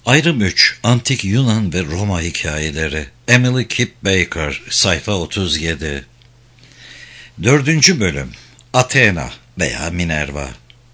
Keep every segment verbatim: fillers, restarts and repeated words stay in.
Ayrım üç. Antik Yunan ve Roma hikayeleri. Emily Kip Baker, sayfa otuz yedi. Dördüncü bölüm. Athena veya Minerva.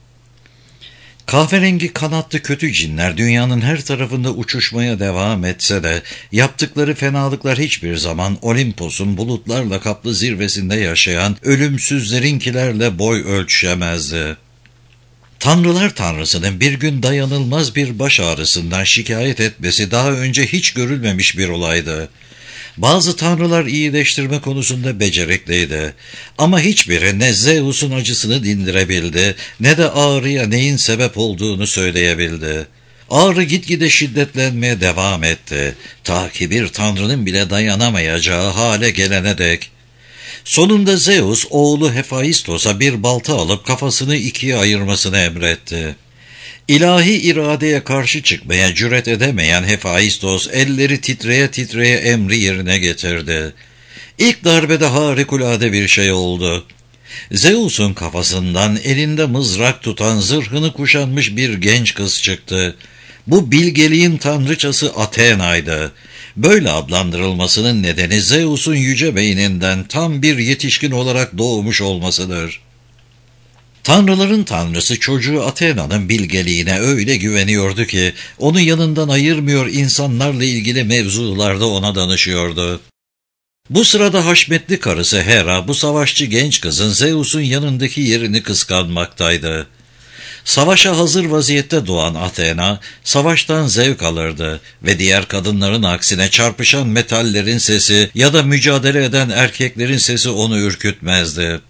Kahverengi kanatlı kötü cinler dünyanın her tarafında uçuşmaya devam etse de yaptıkları fenalıklar hiçbir zaman Olimpos'un bulutlarla kaplı zirvesinde yaşayan ölümsüzlerinkilerle boy ölçüşemezdi. Tanrılar Tanrısı'nın bir gün dayanılmaz bir baş ağrısından şikayet etmesi daha önce hiç görülmemiş bir olaydı. Bazı tanrılar iyileştirme konusunda becerikliydi. Ama hiçbiri ne Zeus'un acısını dindirebildi, ne de ağrıya neyin sebep olduğunu söyleyebildi. Ağrı gitgide şiddetlenmeye devam etti, ta ki bir tanrının bile dayanamayacağı hale gelene dek. Sonunda Zeus, oğlu Hephaistos'a bir balta alıp kafasını ikiye ayırmasını emretti. İlahi iradeye karşı çıkmaya cüret edemeyen Hephaistos, elleri titreye titreye emri yerine getirdi. İlk darbede harikulade bir şey oldu. Zeus'un kafasından elinde mızrak tutan, zırhını kuşanmış bir genç kız çıktı. Bu bilgeliğin tanrıçası Athena'ydı. Böyle adlandırılmasının nedeni Zeus'un yüce beyninden tam bir yetişkin olarak doğmuş olmasıdır. Tanrıların tanrısı çocuğu Athena'nın bilgeliğine öyle güveniyordu ki onu yanından ayırmıyor, insanlarla ilgili mevzularda ona danışıyordu. Bu sırada haşmetli karısı Hera bu savaşçı genç kızın Zeus'un yanındaki yerini kıskanmaktaydı. Savaşa hazır vaziyette doğan Athena, savaştan zevk alırdı ve diğer kadınların aksine çarpışan metallerin sesi ya da mücadele eden erkeklerin sesi onu ürkütmezdi.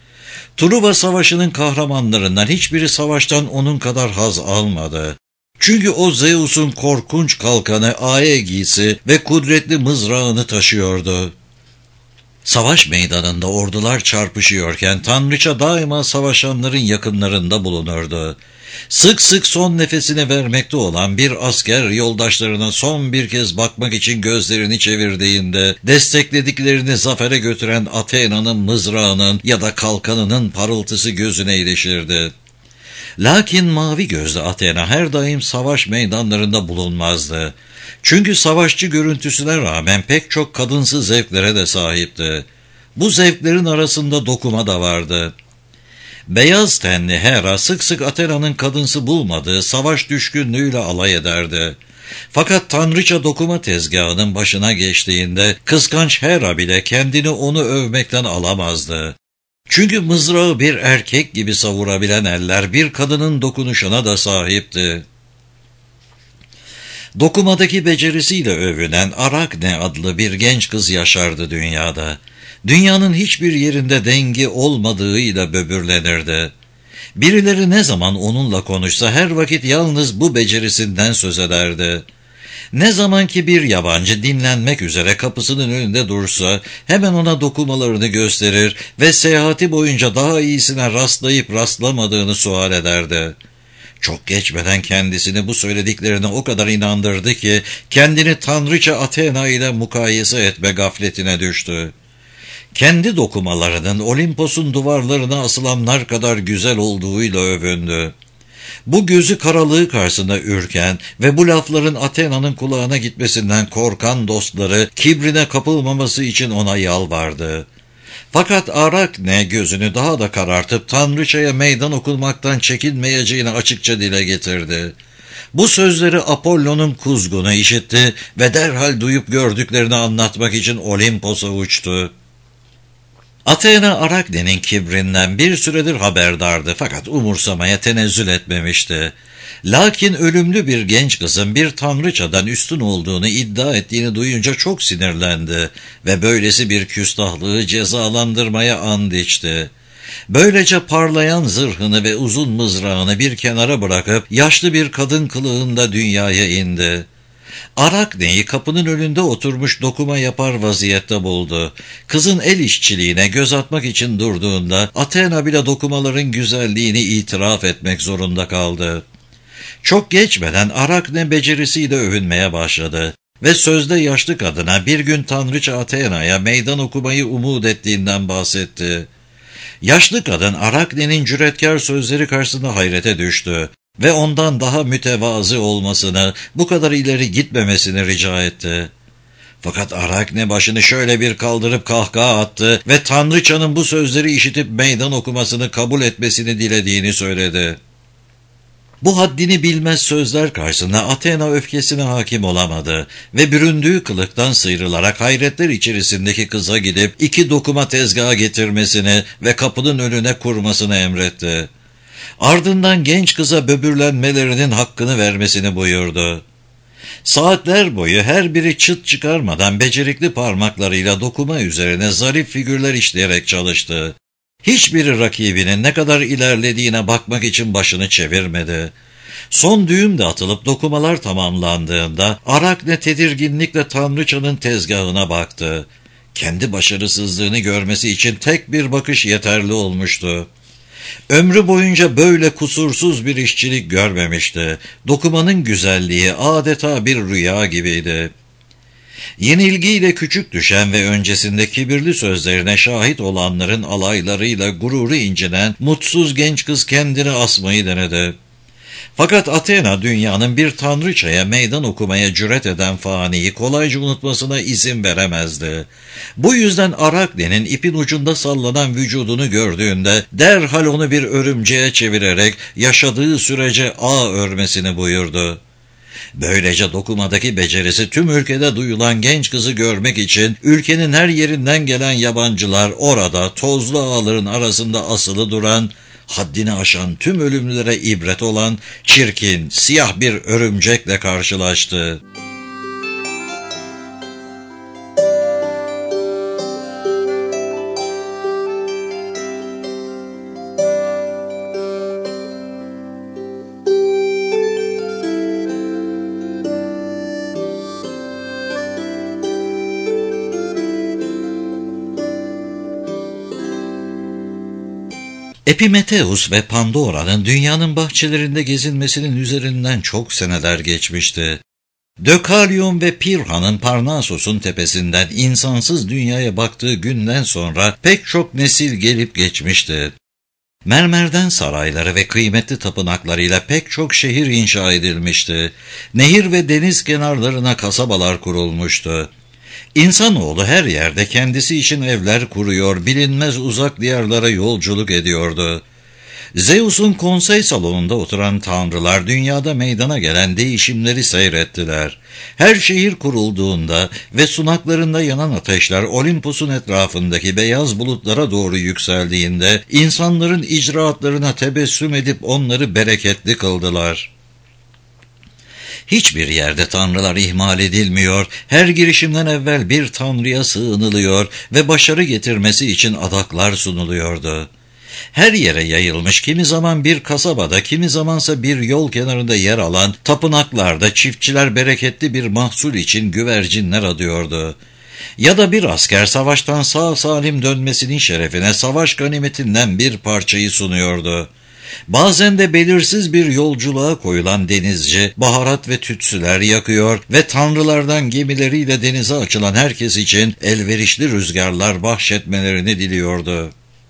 Truva Savaşı'nın kahramanlarından hiçbiri savaştan onun kadar haz almadı. Çünkü o Zeus'un korkunç kalkanı, Aegis'i ve kudretli mızrağını taşıyordu. Savaş meydanında ordular çarpışıyorken tanrıça daima savaşanların yakınlarında bulunurdu. Sık sık son nefesini vermekte olan bir asker yoldaşlarına son bir kez bakmak için gözlerini çevirdiğinde desteklediklerini zafere götüren Athena'nın mızrağının ya da kalkanının parıltısı gözüne ilişirdi. Lakin mavi gözlü Athena her daim savaş meydanlarında bulunmazdı. Çünkü savaşçı görüntüsüne rağmen pek çok kadınsı zevklere de sahipti. Bu zevklerin arasında dokuma da vardı. Beyaz tenli Hera sık sık Athena'nın kadınsı bulmadığı savaş düşkünlüğüyle alay ederdi. Fakat tanrıça dokuma tezgahının başına geçtiğinde kıskanç Hera bile kendini onu övmekten alamazdı. Çünkü mızrağı bir erkek gibi savurabilen eller bir kadının dokunuşuna da sahipti. Dokumadaki becerisiyle övünen Arakne adlı bir genç kız yaşardı dünyada. Dünyanın hiçbir yerinde dengi olmadığıyla böbürlenirdi. Birileri ne zaman onunla konuşsa her vakit yalnız bu becerisinden söz ederdi. Ne zaman ki bir yabancı dinlenmek üzere kapısının önünde dursa hemen ona dokumalarını gösterir ve seyahati boyunca daha iyisine rastlayıp rastlamadığını sual ederdi. Çok geçmeden kendisini bu söylediklerine o kadar inandırdı ki kendini tanrıça Athena ile mukayese etme gafletine düştü. Kendi dokumalarının Olimpos'un duvarlarına asılanlar kadar güzel olduğuyla övündü. Bu gözü karalığı karşısında ürken ve bu lafların Athena'nın kulağına gitmesinden korkan dostları kibrine kapılmaması için ona yalvardı. Fakat Arakne gözünü daha da karartıp tanrıçaya meydan okunmaktan çekinmeyeceğini açıkça dile getirdi. Bu sözleri Apollo'nun kuzgunu işitti ve derhal duyup gördüklerini anlatmak için Olimpos'a uçtu. Athena Arakne'nin kibrinden bir süredir haberdardı fakat umursamaya tenezzül etmemişti. Lakin ölümlü bir genç kızın bir tanrıçadan üstün olduğunu iddia ettiğini duyunca çok sinirlendi ve böylesi bir küstahlığı cezalandırmaya and içti. Böylece parlayan zırhını ve uzun mızrağını bir kenara bırakıp yaşlı bir kadın kılığında dünyaya indi. Arakne'yi kapının önünde oturmuş dokuma yapar vaziyette buldu. Kızın el işçiliğine göz atmak için durduğunda Athena bile dokumaların güzelliğini itiraf etmek zorunda kaldı. Çok geçmeden Arakne becerisiyle övünmeye başladı ve sözde yaşlı kadına bir gün tanrıça Athena'ya meydan okumayı umut ettiğinden bahsetti. Yaşlı kadın Arakne'nin cüretkar sözleri karşısında hayrete düştü. ve ondan daha mütevazı olmasını, bu kadar ileri gitmemesini rica etti. Fakat Arakne başını şöyle bir kaldırıp kahkaha attı ve Tanrıçanın bu sözleri işitip meydan okumasını kabul etmesini dilediğini söyledi. Bu haddini bilmez sözler karşısında Athena öfkesine hakim olamadı ve büründüğü kılıktan sıyrılarak hayretler içerisindeki kıza gidip iki dokuma tezgaha getirmesini ve kapının önüne kurmasını emretti. Ardından genç kıza böbürlenmelerinin hakkını vermesini buyurdu. Saatler boyu her biri çıt çıkarmadan becerikli parmaklarıyla dokuma üzerine zarif figürler işleyerek çalıştı. Hiçbiri rakibinin ne kadar ilerlediğine bakmak için başını çevirmedi. Son düğüm de atılıp dokumalar tamamlandığında Arakne tedirginlikle Tanrıçanın tezgahına baktı. Kendi başarısızlığını görmesi için tek bir bakış yeterli olmuştu. Ömrü boyunca böyle kusursuz bir işçilik görmemişti. Dokumanın güzelliği adeta bir rüya gibiydi. Yenilgiyle küçük düşen ve öncesinde kibirli sözlerine şahit olanların alaylarıyla gururu incinen mutsuz genç kız kendini asmayı denedi. Fakat Athena dünyanın bir tanrıçaya meydan okumaya cüret eden faniyi kolayca unutmasına izin veremezdi. Bu yüzden Arakne'nin ipin ucunda sallanan vücudunu gördüğünde derhal onu bir örümceğe çevirerek yaşadığı sürece ağ örmesini buyurdu. Böylece dokumadaki becerisi tüm ülkede duyulan genç kızı görmek için ülkenin her yerinden gelen yabancılar orada tozlu ağların arasında asılı duran, haddini aşan tüm ölümlülere ibret olan çirkin, siyah bir örümcekle karşılaştı. Epimetheus ve Pandora'nın dünyanın bahçelerinde gezinmesinin üzerinden çok seneler geçmişti. Dökalyon ve Pirha'nın Parnasos'un tepesinden insansız dünyaya baktığı günden sonra pek çok nesil gelip geçmişti. Mermerden sarayları ve kıymetli tapınaklarıyla pek çok şehir inşa edilmişti. Nehir ve deniz kenarlarına kasabalar kurulmuştu. İnsanoğlu her yerde kendisi için evler kuruyor, bilinmez uzak diyarlara yolculuk ediyordu. Zeus'un konsey salonunda oturan tanrılar dünyada meydana gelen değişimleri seyrettiler. Her şehir kurulduğunda ve sunaklarında yanan ateşler Olimpos'un etrafındaki beyaz bulutlara doğru yükseldiğinde insanların icraatlarına tebessüm edip onları bereketli kıldılar. Hiçbir yerde tanrılar ihmal edilmiyor, her girişimden evvel bir tanrıya sığınılıyor ve başarı getirmesi için adaklar sunuluyordu. Her yere yayılmış, kimi zaman bir kasabada, kimi zamansa bir yol kenarında yer alan tapınaklarda çiftçiler bereketli bir mahsul için güvercinler adıyordu. Ya da bir asker savaştan sağ salim dönmesinin şerefine savaş ganimetinden bir parçayı sunuyordu. Bazen de belirsiz bir yolculuğa koyulan denizci baharat ve tütsüler yakıyor ve tanrılardan gemileriyle denize açılan herkes için elverişli rüzgarlar bahşetmelerini diliyordu.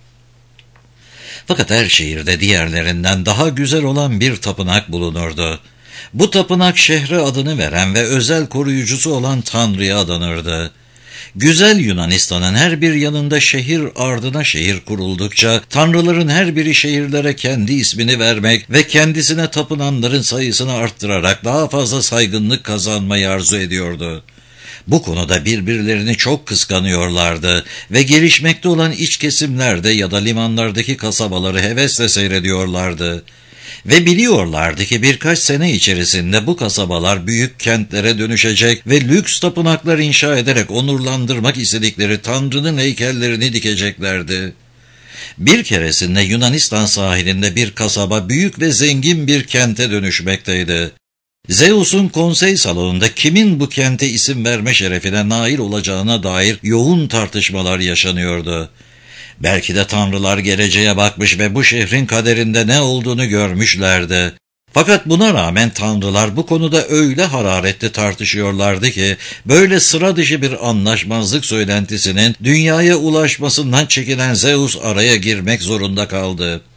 Fakat her şehirde diğerlerinden daha güzel olan bir tapınak bulunurdu. Bu tapınak şehre adını veren ve özel koruyucusu olan Tanrı'ya adanırdı. Güzel Yunanistan'ın her bir yanında şehir ardına şehir kuruldukça, tanrıların her biri şehirlere kendi ismini vermek ve kendisine tapınanların sayısını arttırarak daha fazla saygınlık kazanmayı arzu ediyordu. Bu konuda birbirlerini çok kıskanıyorlardı ve gelişmekte olan iç kesimlerde ya da limanlardaki kasabaları hevesle seyrediyorlardı. Ve biliyorlardı ki birkaç sene içerisinde bu kasabalar büyük kentlere dönüşecek ve lüks tapınaklar inşa ederek onurlandırmak istedikleri Tanrı'nın heykellerini dikeceklerdi. Bir keresinde Yunanistan sahilinde bir kasaba büyük ve zengin bir kente dönüşmekteydi. Zeus'un konsey salonunda kimin bu kente isim verme şerefine nail olacağına dair yoğun tartışmalar yaşanıyordu. Belki de tanrılar geleceğe bakmış ve bu şehrin kaderinde ne olduğunu görmüşlerdi. Fakat buna rağmen tanrılar bu konuda öyle hararetli tartışıyorlardı ki, böyle sıra dışı bir anlaşmazlık söylentisinin dünyaya ulaşmasından çekinen Zeus araya girmek zorunda kaldı.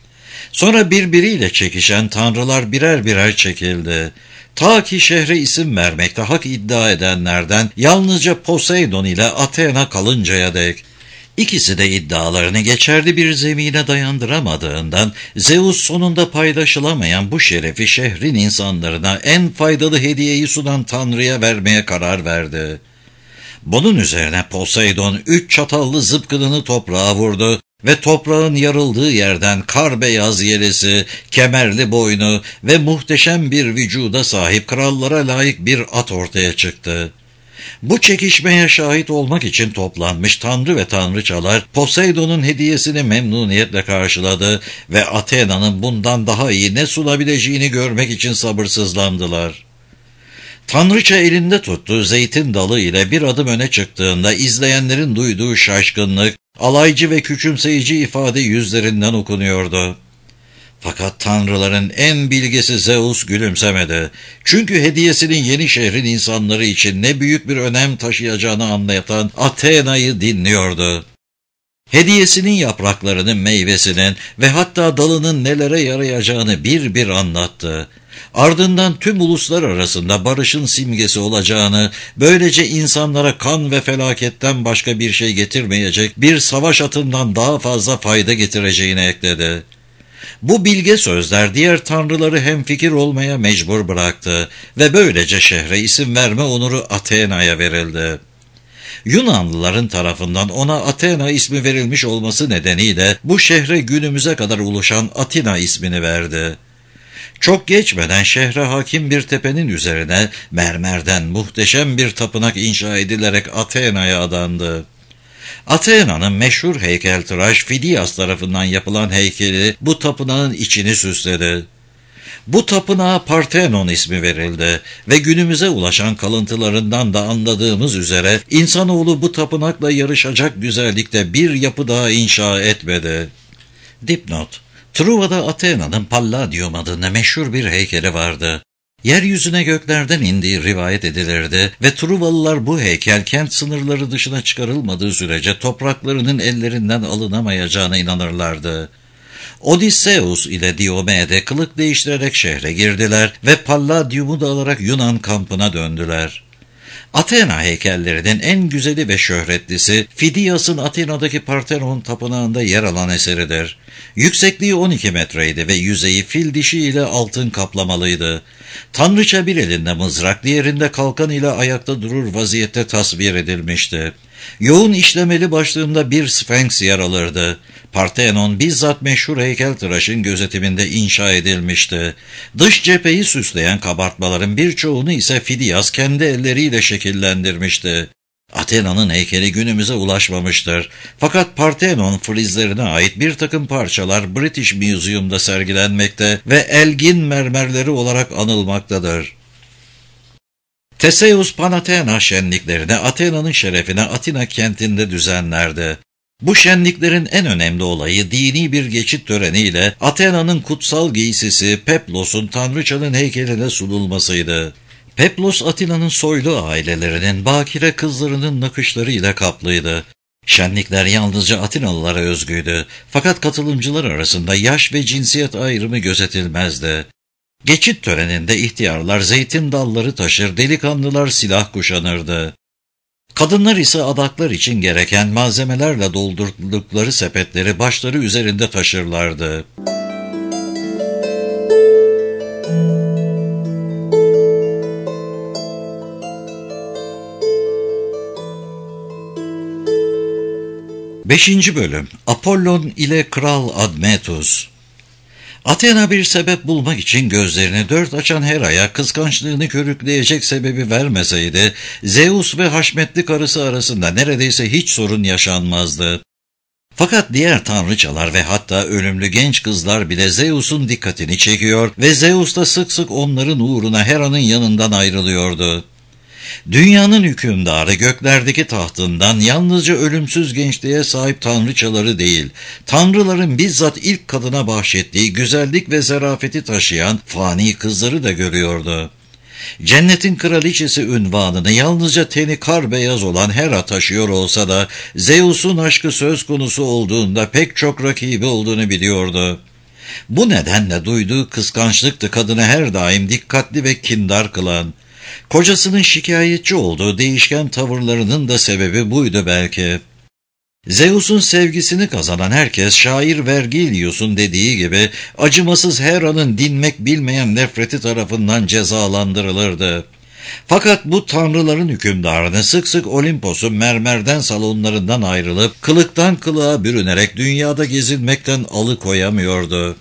Sonra birbiriyle çekişen tanrılar birer birer çekildi. Ta ki şehre isim vermekte hak iddia edenlerden yalnızca Poseidon ile Athena kalıncaya dek. İkisi de iddialarını geçerli bir zemine dayandıramadığından Zeus sonunda paylaşılamayan bu şerefi şehrin insanlarına en faydalı hediyeyi sunan Tanrı'ya vermeye karar verdi. Bunun üzerine Poseidon üç çatallı zıpkınını toprağa vurdu ve toprağın yarıldığı yerden kar beyaz yelesi, kemerli boynu ve muhteşem bir vücuda sahip krallara layık bir at ortaya çıktı. Bu çekişmeye şahit olmak için toplanmış tanrı ve tanrıçalar Poseidon'un hediyesini memnuniyetle karşıladı ve Athena'nın bundan daha iyi ne sunabileceğini görmek için sabırsızlandılar. Tanrıça elinde tuttuğu zeytin dalı ile bir adım öne çıktığında izleyenlerin duyduğu şaşkınlık, alaycı ve küçümseyici ifade yüzlerinden okunuyordu. Fakat tanrıların en bilgisi Zeus gülümsemedi. Çünkü hediyesinin yeni şehrin insanları için ne büyük bir önem taşıyacağını anlatan Athena'yı dinliyordu. Hediyesinin yapraklarının, meyvesinin ve hatta dalının nelere yarayacağını bir bir anlattı. Ardından tüm uluslar arasında barışın simgesi olacağını, böylece insanlara kan ve felaketten başka bir şey getirmeyecek bir savaş atından daha fazla fayda getireceğini ekledi. Bu bilge sözler diğer tanrıları hemfikir olmaya mecbur bıraktı ve böylece şehre isim verme onuru Athena'ya verildi. Yunanlıların tarafından ona Athena ismi verilmiş olması nedeniyle bu şehre günümüze kadar ulaşan Atina ismini verdi. Çok geçmeden şehre hakim bir tepenin üzerine mermerden muhteşem bir tapınak inşa edilerek Athena'ya adandı. Athena'nın meşhur heykeltıraş Fidias tarafından yapılan heykeli bu tapınağın içini süsledi. Bu tapınağa Parthenon ismi verildi ve günümüze ulaşan kalıntılarından da anladığımız üzere insanoğlu bu tapınakla yarışacak güzellikte bir yapı daha inşa etmedi. Dipnot: Truva'da Athena'nın Palladium adında meşhur bir heykeli vardı. Yeryüzüne göklerden indiği rivayet edilirdi ve Truvalılar bu heykel kent sınırları dışına çıkarılmadığı sürece topraklarının ellerinden alınamayacağına inanırlardı. Odysseus ile Diomede kılık değiştirerek şehre girdiler ve Palladium'u da alarak Yunan kampına döndüler. Athena heykellerinin en güzeli ve şöhretlisi Fidias'ın Atina'daki Parthenon tapınağında yer alan eseridir. Yüksekliği on iki metreydi ve yüzeyi fil dişi ile altın kaplamalıydı. Tanrıça bir elinde mızrak, diğerinde kalkan ile ayakta durur vaziyette tasvir edilmişti. Yoğun işlemeli başlığında bir sfenks yer alırdı. Parthenon bizzat meşhur heykeltıraşın gözetiminde inşa edilmişti. Dış cepheyi süsleyen kabartmaların birçoğunu ise Fidias kendi elleriyle şekillendirmişti. Athena'nın heykeli günümüze ulaşmamıştır. Fakat Parthenon filizlerine ait bir takım parçalar British Museum'da sergilenmekte ve Elgin mermerleri olarak anılmaktadır. Theseus Panathena şenliklerini Athena'nın şerefine Atina kentinde düzenlerdi. Bu şenliklerin en önemli olayı dini bir geçit töreniyle Athena'nın kutsal giysisi Peplos'un tanrıçanın heykeline sunulmasıydı. Peplos, Atina'nın soylu ailelerinin bakire kızlarının nakışlarıyla kaplıydı. Şenlikler yalnızca Atinalılara özgüydü. Fakat katılımcılar arasında yaş ve cinsiyet ayrımı gözetilmezdi. Geçit töreninde ihtiyarlar zeytin dalları taşır, delikanlılar silah kuşanırdı. Kadınlar ise adaklar için gereken malzemelerle doldurdukları sepetleri başları üzerinde taşırlardı. Beşinci Bölüm: Apollon ile Kral Admetus. Athena bir sebep bulmak için gözlerini dört açan Hera'ya kıskançlığını körükleyecek sebebi vermeseydi, Zeus ve haşmetli karısı arasında neredeyse hiç sorun yaşanmazdı. Fakat diğer tanrıçalar ve hatta ölümlü genç kızlar bile Zeus'un dikkatini çekiyor ve Zeus da sık sık onların uğruna Hera'nın yanından ayrılıyordu. Dünyanın hükümdarı göklerdeki tahtından yalnızca ölümsüz gençliğe sahip tanrıçaları değil, tanrıların bizzat ilk kadına bahşettiği güzellik ve zarafeti taşıyan fani kızları da görüyordu. Cennetin kraliçesi ünvanını yalnızca teni kar beyaz olan Hera taşıyor olsa da Zeus'un aşkı söz konusu olduğunda pek çok rakibi olduğunu biliyordu. Bu nedenle duyduğu kıskançlıktı kadını her daim dikkatli ve kindar kılan. Kocasının şikayetçi olduğu değişken tavırlarının da sebebi buydu belki. Zeus'un sevgisini kazanan herkes şair Vergilius'un dediği gibi acımasız Hera'nın dinmek bilmeyen nefreti tarafından cezalandırılırdı. Fakat bu tanrıların hükümdarını sık sık Olimpos'un mermerden salonlarından ayrılıp kılıktan kılığa bürünerek dünyada gezinmekten alıkoyamıyordu.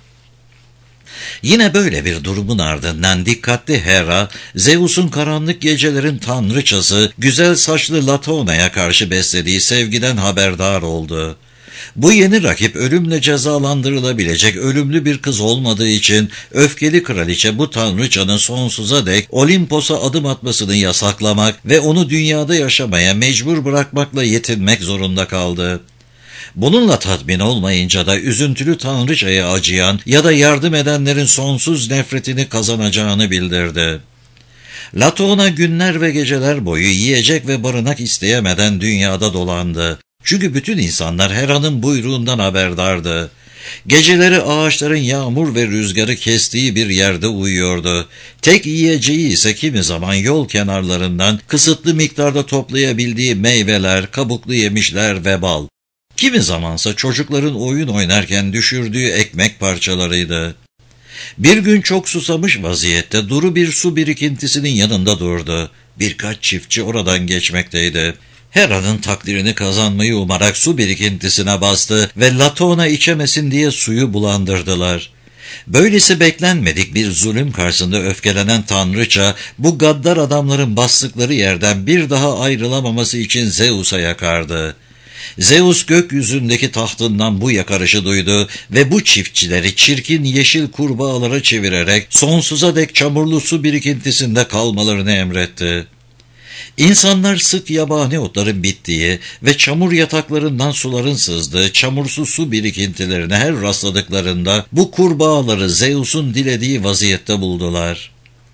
Yine böyle bir durumun ardından dikkatli Hera, Zeus'un karanlık gecelerin tanrıçası, güzel saçlı Latona'ya karşı beslediği sevgiden haberdar oldu. Bu yeni rakip ölümle cezalandırılabilecek ölümlü bir kız olmadığı için öfkeli kraliçe bu tanrıçanın sonsuza dek Olimpos'a adım atmasını yasaklamak ve onu dünyada yaşamaya mecbur bırakmakla yetinmek zorunda kaldı. Bununla tatmin olmayınca da üzüntülü tanrıçaya acıyan ya da yardım edenlerin sonsuz nefretini kazanacağını bildirdi. Latona günler ve geceler boyu yiyecek ve barınak isteyemeden dünyada dolandı. Çünkü bütün insanlar Hera'nın buyruğundan haberdardı. Geceleri ağaçların yağmur ve rüzgarı kestiği bir yerde uyuyordu. Tek yiyeceği ise kimi zaman yol kenarlarından kısıtlı miktarda toplayabildiği meyveler, kabuklu yemişler ve bal. Kimi zamansa çocukların oyun oynarken düşürdüğü ekmek parçalarıydı. Bir gün çok susamış vaziyette duru bir su birikintisinin yanında durdu. Birkaç çiftçi oradan geçmekteydi. Hera'nın takdirini kazanmayı umarak su birikintisine bastı ve Latona içemesin diye suyu bulandırdılar. Böylesi beklenmedik bir zulüm karşısında öfkelenen tanrıça, bu gaddar adamların bastıkları yerden bir daha ayrılamaması için Zeus'a yakardı. Zeus gökyüzündeki tahtından bu yakarışı duydu ve bu çiftçileri çirkin yeşil kurbağalara çevirerek sonsuza dek çamurlu su birikintisinde kalmalarını emretti. İnsanlar sık yabani otların bittiği ve çamur yataklarından suların sızdığı çamursu su birikintilerine her rastladıklarında bu kurbağaları Zeus'un dilediği vaziyette buldular.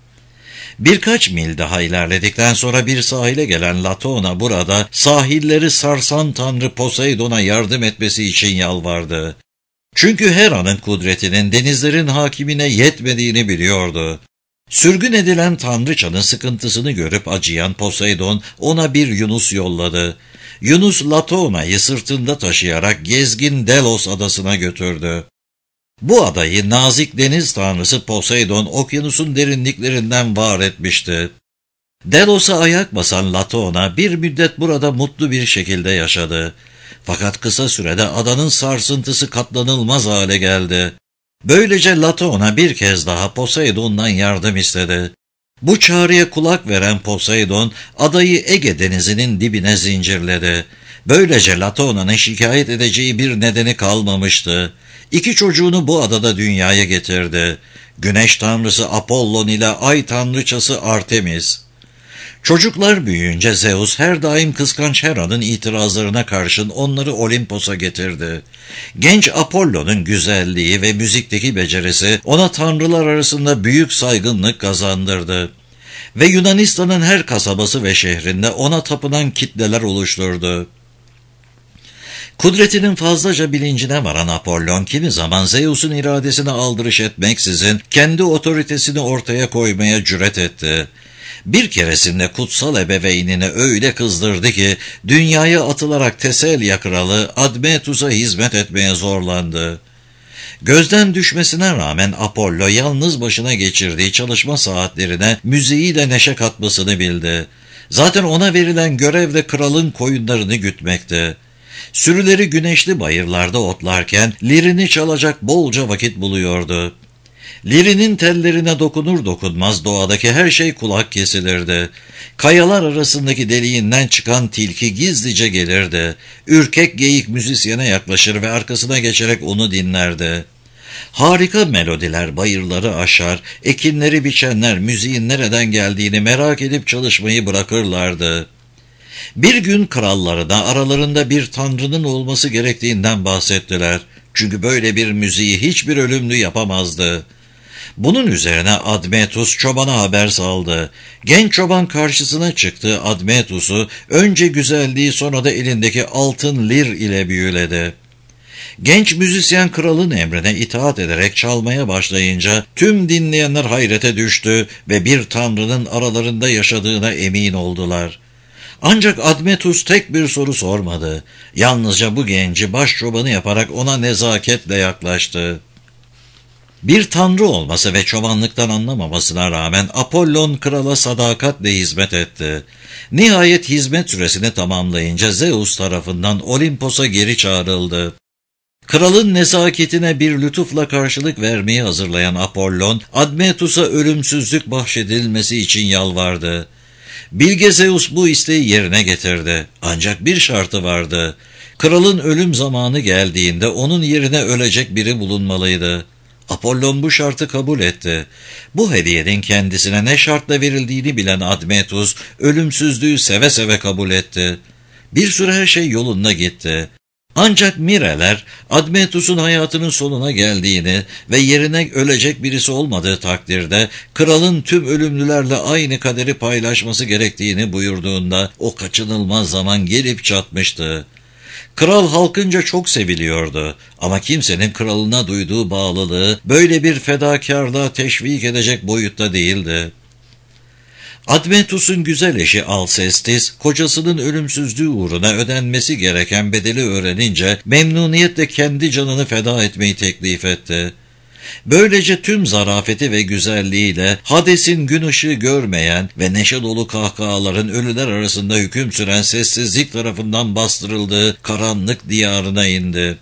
Birkaç mil daha ilerledikten sonra bir sahile gelen Latona burada sahilleri sarsan tanrı Poseidon'a yardım etmesi için yalvardı. Çünkü Hera'nın kudretinin denizlerin hakimine yetmediğini biliyordu. Sürgün edilen tanrıçanın sıkıntısını görüp acıyan Poseidon ona bir Yunus yolladı. Yunus Latona'yı sırtında taşıyarak gezgin Delos adasına götürdü. Bu adayı nazik deniz tanrısı Poseidon okyanusun derinliklerinden var etmişti. Delos'a ayak basan Latona bir müddet burada mutlu bir şekilde yaşadı. Fakat kısa sürede adanın sarsıntısı katlanılmaz hale geldi. Böylece Latona bir kez daha Poseidon'dan yardım istedi. Bu çağrıya kulak veren Poseidon adayı Ege denizinin dibine zincirledi. Böylece Latona'nın şikayet edeceği bir nedeni kalmamıştı. İki çocuğunu bu adada dünyaya getirdi. Güneş tanrısı Apollon ile ay tanrıçası Artemis. Çocuklar büyüyünce Zeus her daim kıskanç Hera'nın itirazlarına karşın onları Olimpos'a getirdi. Genç Apollon'un güzelliği ve müzikteki becerisi ona tanrılar arasında büyük saygınlık kazandırdı. Ve Yunanistan'ın her kasabası ve şehrinde ona tapınan kitleler oluşturdu. Kudretinin fazlaca bilincine varan Apollon kimi zaman Zeus'un iradesine aldırış etmeksizin kendi otoritesini ortaya koymaya cüret etti. Bir keresinde kutsal ebeveynini öyle kızdırdı ki dünyaya atılarak Teselya kralı Admetus'a hizmet etmeye zorlandı. Gözden düşmesine rağmen Apollo yalnız başına geçirdiği çalışma saatlerine müziği de neşe katmasını bildi. Zaten ona verilen görev de kralın koyunlarını gütmekti. Sürüleri güneşli bayırlarda otlarken lirini çalacak bolca vakit buluyordu. Lirinin tellerine dokunur dokunmaz doğadaki her şey kulak kesilirdi. Kayalar arasındaki deliğinden çıkan tilki gizlice gelirdi. Ürkek geyik müzisyene yaklaşır ve arkasına geçerek onu dinlerdi. Harika melodiler bayırları aşar, ekinleri biçenler müziğin nereden geldiğini merak edip çalışmayı bırakırlardı. Bir gün krallarına aralarında bir tanrının olması gerektiğinden bahsettiler. Çünkü böyle bir müziği hiçbir ölümlü yapamazdı. Bunun üzerine Admetus çobana haber saldı. Genç çoban karşısına çıktı, Admetus'u önce güzelliği sonra da elindeki altın lir ile büyüledi. Genç müzisyen kralın emrine itaat ederek çalmaya başlayınca tüm dinleyenler hayrete düştü ve bir tanrının aralarında yaşadığına emin oldular. Ancak Admetus tek bir soru sormadı. Yalnızca bu genci başçobanı yaparak ona nezaketle yaklaştı. Bir tanrı olması ve çobanlıktan anlamamasına rağmen Apollon krala sadakatle hizmet etti. Nihayet hizmet süresini tamamlayınca Zeus tarafından Olimpos'a geri çağrıldı. Kralın nezaketine bir lütufla karşılık vermeyi hazırlayan Apollon, Admetus'a ölümsüzlük bahşedilmesi için yalvardı. Bilge Zeus bu isteği yerine getirdi. Ancak bir şartı vardı. Kralın ölüm zamanı geldiğinde onun yerine ölecek biri bulunmalıydı. Apollon bu şartı kabul etti. Bu hediyenin kendisine ne şartla verildiğini bilen Admetus, ölümsüzlüğü seve seve kabul etti. Bir süre her şey yolunda gitti. Ancak Mireler, Admetus'un hayatının sonuna geldiğini ve yerine ölecek birisi olmadığı takdirde, kralın tüm ölümlülerle aynı kaderi paylaşması gerektiğini buyurduğunda, o kaçınılmaz zaman gelip çatmıştı. Kral halkınca çok seviliyordu ama kimsenin kralına duyduğu bağlılığı böyle bir fedakarlığa teşvik edecek boyutta değildi. Admetus'un güzel eşi Alcestis, kocasının ölümsüzlüğü uğruna ödenmesi gereken bedeli öğrenince memnuniyetle kendi canını feda etmeyi teklif etti. Böylece tüm zarafeti ve güzelliğiyle Hades'in gün ışığı görmeyen ve neşe dolu kahkahaların ölüler arasında hüküm süren sessizlik tarafından bastırıldığı karanlık diyarına indi.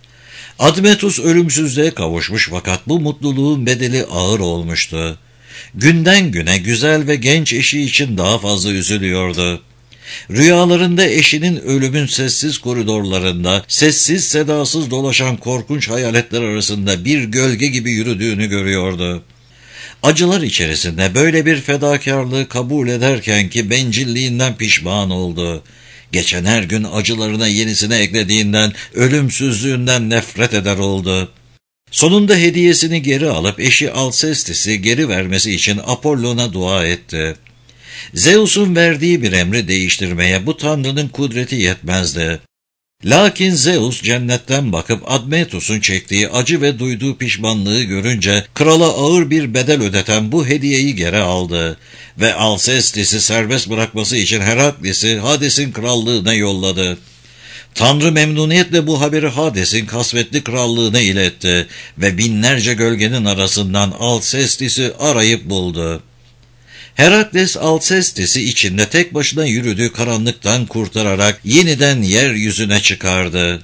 Admetus ölümsüzlüğe kavuşmuş fakat bu mutluluğun bedeli ağır olmuştu. Günden güne güzel ve genç eşi için daha fazla üzülüyordu. Rüyalarında eşinin ölümün sessiz koridorlarında, sessiz sedasız dolaşan korkunç hayaletler arasında bir gölge gibi yürüdüğünü görüyordu. Acılar içerisinde böyle bir fedakarlığı kabul ederken ki bencilliğinden pişman oldu. Geçen her gün acılarına yenisini eklediğinden, ölümsüzlüğünden nefret eder oldu. Sonunda hediyesini geri alıp eşi Alcestis'i geri vermesi için Apollon'a dua etti. Zeus'un verdiği bir emri değiştirmeye bu tanrının kudreti yetmezdi. Lakin Zeus cennetten bakıp Admetus'un çektiği acı ve duyduğu pişmanlığı görünce krala ağır bir bedel ödeten bu hediyeyi geri aldı ve Alcestis'i serbest bırakması için Herakles'i Hades'in krallığına yolladı. Tanrı memnuniyetle bu haberi Hades'in kasvetli krallığına iletti ve binlerce gölgenin arasından Alcestis'i arayıp buldu. Herakles Alcestis'i içinde tek başına yürüdüğü karanlıktan kurtararak yeniden yeryüzüne çıkardı.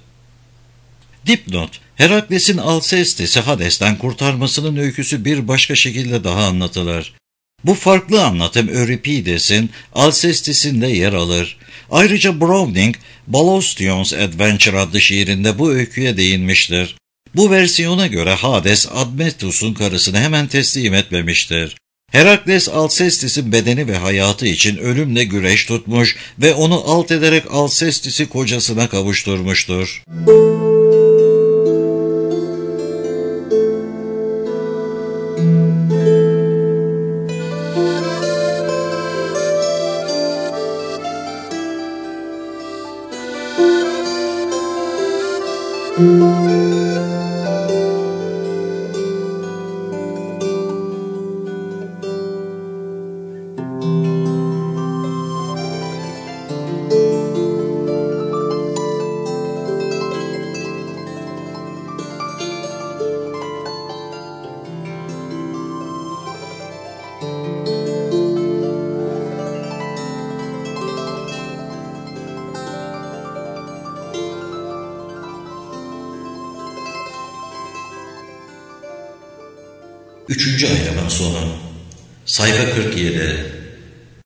Dipnot: Herakles'in Alcestis'i Hades'ten kurtarmasının öyküsü bir başka şekilde daha anlatılır. Bu farklı anlatım Euripides'in Alcestis'inde yer alır. Ayrıca Browning, Balaustion's Adventure adlı şiirinde bu öyküye değinmiştir. Bu versiyona göre Hades, Admetus'un karısını hemen teslim etmemiştir. Herakles, Alcestis'in bedeni ve hayatı için ölümle güreş tutmuş ve onu alt ederek Alcestis'i kocasına kavuşturmuştur. Üçüncü ayağın sonu. Sayfa kırk yedi.